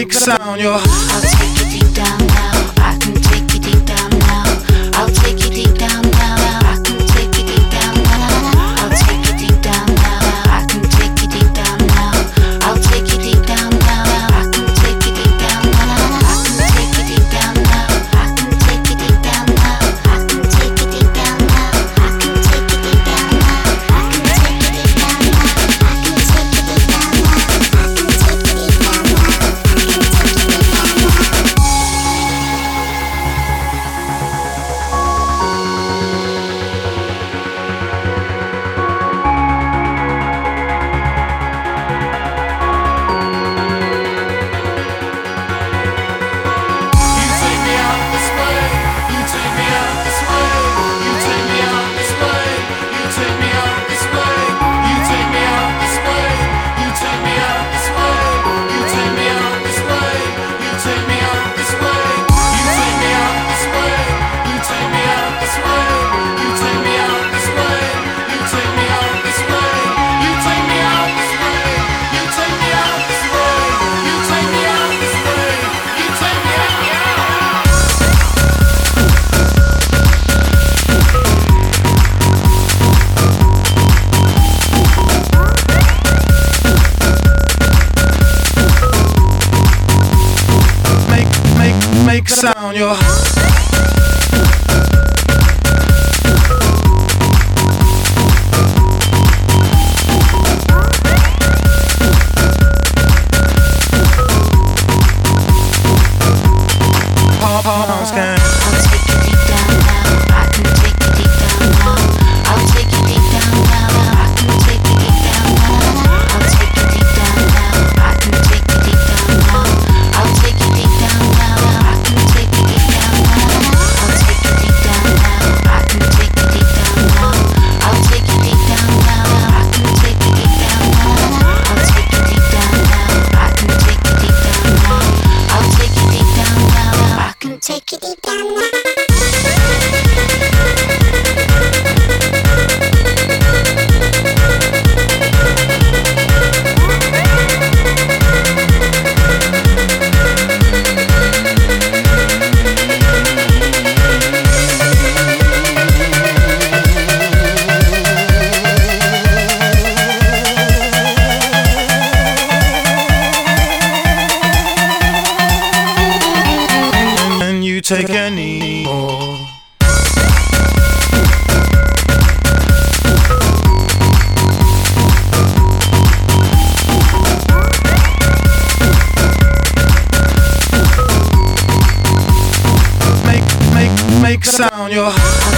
make sound. Your I'll take you deep down now. I can take you deep down now. I'll take you deep down now. I can take you deep down now. I'll take you deep down now. I can take you deep down now. I'll take you deep down now. I can take you deep down now. I can take you deep down now. I can take you deep down now. I can take you deep down now. I can take you deep down now. I can take you deep down now. I can take you deep down now. I can take you deep down now. make sound. Your palms can. I'll take you deep down now. I can take you deep down now. I'll take you deep down now. I can take you deep down now. I'll take you deep down now. I can take you deep down now. I'll take you deep down now. I can take you deep down now. I'll take you deep down now. I can take you deep down now. I'll take you deep down now. I can take you deep down now. I'll take you deep down now. I can take you deep down now. I'll take you deep down now. I can take you deep down now. Take any more. Make sound. Your